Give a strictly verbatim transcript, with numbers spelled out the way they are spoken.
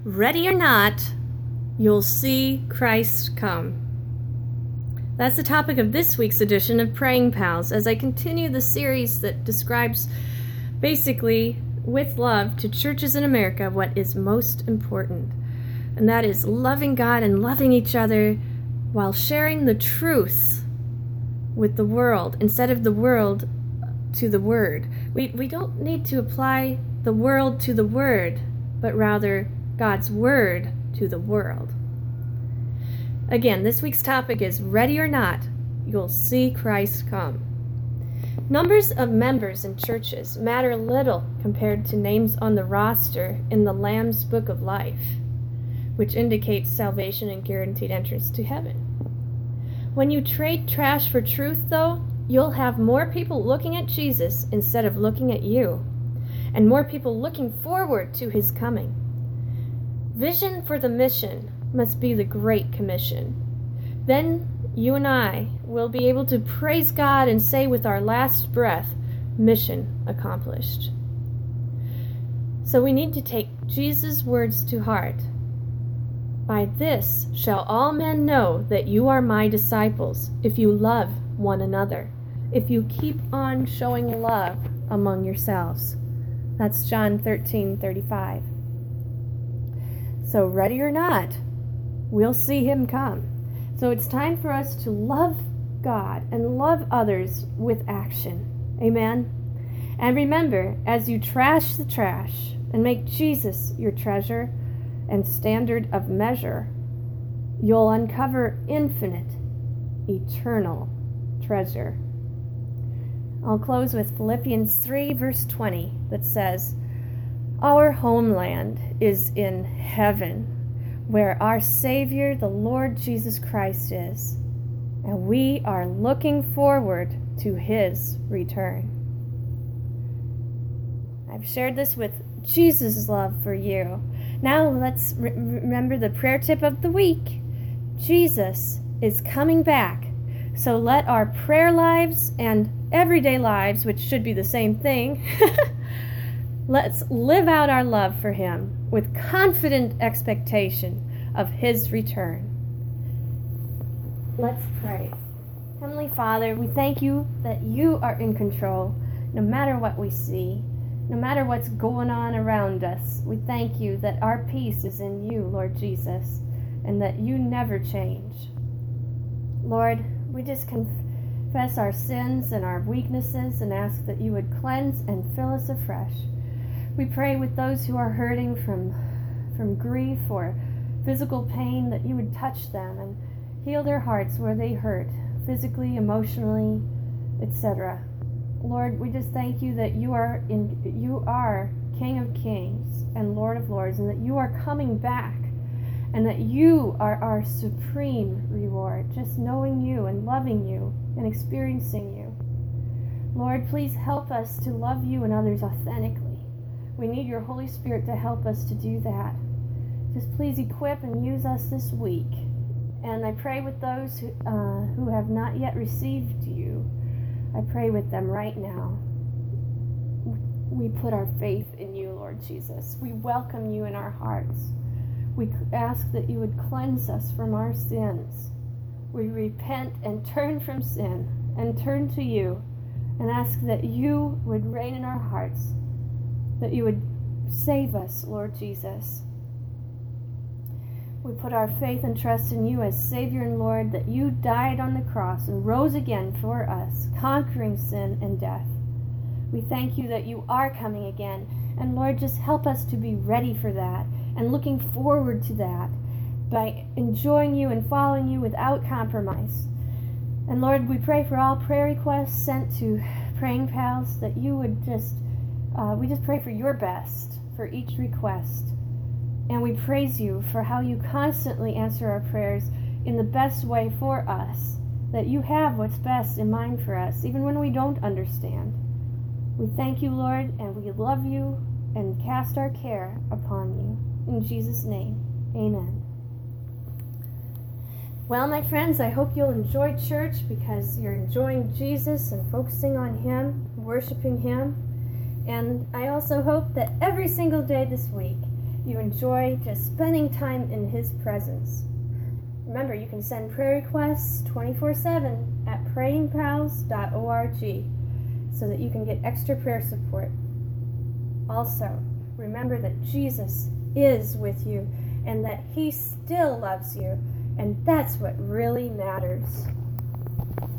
ready or not, you'll see Christ come. That's the topic of this week's edition of Praying Pals, as I continue the series that describes, basically, with love to churches in America, what is most important. And that is loving God and loving each other while sharing the truth with the world, instead of the world to the Word. We, we don't need to apply the world to the Word, but rather God's Word to the world. Again, this week's topic is ready or not, you'll see Christ come. Numbers of members in churches matter little compared to names on the roster in the Lamb's Book of Life, which indicates salvation and guaranteed entrance to heaven. When you trade trash for truth, though, you'll have more people looking at Jesus instead of looking at you, and more people looking forward to his coming. Vision for the mission must be the Great Commission. Then you and I will be able to praise God and say with our last breath, mission accomplished. So we need to take Jesus' words to heart. By this shall all men know that you are my disciples, if you love one another, if you keep on showing love among yourselves. That's John thirteen thirty-five. So ready or not, we'll see him come. So it's time for us to love God and love others with action. Amen? And remember, as you trash the trash and make Jesus your treasure and standard of measure, you'll uncover infinite, eternal treasure. I'll close with Philippians three, verse twenty, that says, "Our homeland is in heaven, where our Savior, the Lord Jesus Christ, is, and we are looking forward to his return." I've shared this with Jesus' love for you. Now let's re- remember the prayer tip of the week. Jesus is coming back, so let our prayer lives and everyday lives, which should be the same thing, let's live out our love for him with confident expectation of his return. Let's pray. Heavenly Father, we thank you that you are in control no matter what we see, no matter what's going on around us. We thank you that our peace is in you, Lord Jesus, and that you never change. Lord, we just confess our sins and our weaknesses and ask that you would cleanse and fill us afresh. We pray with those who are hurting from, from grief or physical pain, that you would touch them and heal their hearts where they hurt, physically, emotionally, et cetera. Lord, we just thank you that you are in, you are King of Kings and Lord of Lords, and that you are coming back, and that you are our supreme reward, just knowing you and loving you and experiencing you. Lord, please help us to love you and others authentically. We need your Holy Spirit to help us to do that. Just please equip and use us this week. And I pray with those who, uh, who have not yet received you. I pray with them right now. We put our faith in you, Lord Jesus. We welcome you in our hearts. We ask that you would cleanse us from our sins. We repent and turn from sin and turn to you and ask that you would reign in our hearts, that you would save us, Lord Jesus. We put our faith and trust in you as Savior and Lord, that you died on the cross and rose again for us, conquering sin and death. We thank you that you are coming again. And Lord, just help us to be ready for that and looking forward to that by enjoying you and following you without compromise. And Lord, we pray for all prayer requests sent to Praying Pals, that you would just, uh, we just pray for your best for each request. And we praise you for how you constantly answer our prayers in the best way for us, that you have what's best in mind for us, even when we don't understand. We thank you, Lord, and we love you and cast our care upon you. In Jesus' name, amen. Well, my friends, I hope you'll enjoy church because you're enjoying Jesus and focusing on him, worshiping him. And I also hope that every single day this week you enjoy just spending time in His presence. Remember, you can send prayer requests twenty-four seven at praying pals dot org so that you can get extra prayer support. Also, remember that Jesus is with you and that He still loves you, and that's what really matters.